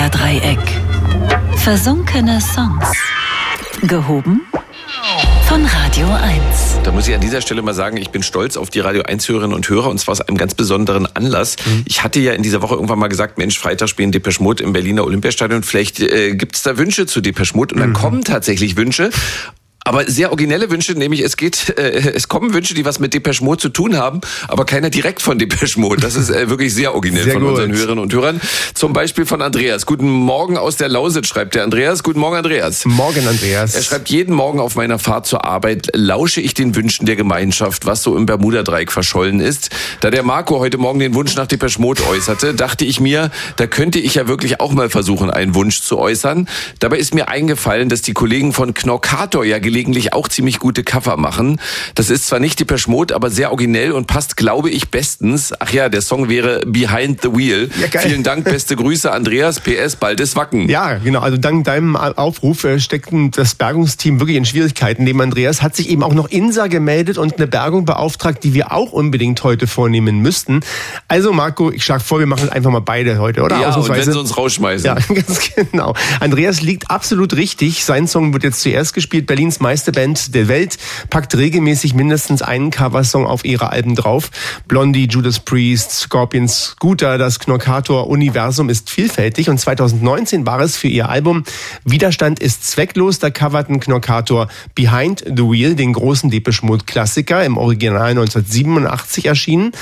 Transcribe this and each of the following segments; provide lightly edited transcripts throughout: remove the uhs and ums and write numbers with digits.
Bermuda-Dreieck. Versunkene Songs. Gehoben von Radio 1. Da muss ich an dieser Stelle mal sagen, ich bin stolz auf die Radio 1-Hörerinnen und Hörer, und zwar aus einem ganz besonderen Anlass. Ich hatte ja in dieser Woche irgendwann mal gesagt, Mensch, Freitag spielen Depeche Mode im Berliner Olympiastadion. Vielleicht gibt's da Wünsche zu Depeche Mode, und dann kommen tatsächlich Wünsche. Aber sehr originelle Wünsche, nämlich es kommen Wünsche, die was mit Depeche Mode zu tun haben, aber keiner direkt von Depeche Mode. Das ist wirklich sehr originell sehr von gut. Unseren Hörerinnen und Hörern. Zum Beispiel von Andreas. Guten Morgen aus der Lausitz, schreibt der Andreas. Guten Morgen, Andreas. Morgen, Andreas. Er schreibt, jeden Morgen auf meiner Fahrt zur Arbeit lausche ich den Wünschen der Gemeinschaft, was so im Bermuda-Dreieck verschollen ist. Da der Marco heute Morgen den Wunsch nach Depeche Mode äußerte, dachte ich mir, da könnte ich ja wirklich auch mal versuchen, einen Wunsch zu äußern. Dabei ist mir eingefallen, dass die Kollegen von Knorkator ja gelegentlich auch ziemlich gute Cover machen. Das ist zwar nicht Depeche Mode, aber sehr originell und passt, glaube ich, bestens. Ach ja, der Song wäre Behind the Wheel. Ja, geil. Vielen Dank, beste Grüße, Andreas. PS, bald ist Wacken. Ja, genau. Also dank deinem Aufruf steckt das Bergungsteam wirklich in Schwierigkeiten. Neben Andreas hat sich eben auch noch Insa gemeldet und eine Bergung beauftragt, die wir auch unbedingt heute vornehmen müssten. Also Marco, ich schlage vor, wir machen einfach mal beide heute, oder? Ja, und wenn sie uns rausschmeißen. Ja, ganz genau. Andreas liegt absolut richtig. Sein Song wird jetzt zuerst gespielt. Berlins Meisterband der Welt packt regelmäßig mindestens einen Coversong auf ihre Alben drauf. Blondie, Judas Priest, Scorpions, Scooter, das Knorkator-Universum ist vielfältig, und 2019 war es für ihr Album Widerstand ist zwecklos. Da coverten Knorkator Behind the Wheel, den großen Depeche Mode Klassiker, im Original 1987 erschienen.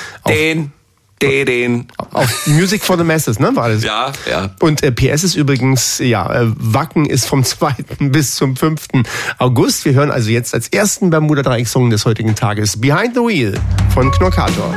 Auf Music for the Masses, ne, war das? Ja, ja. Und PS ist übrigens, Wacken ist vom 2. bis zum 5. August. Wir hören also jetzt als ersten Bermuda-Dreieck-Song des heutigen Tages Behind the Wheel von Knorkator.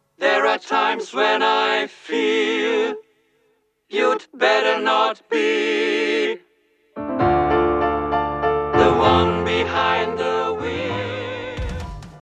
Times when I feel you'd better not be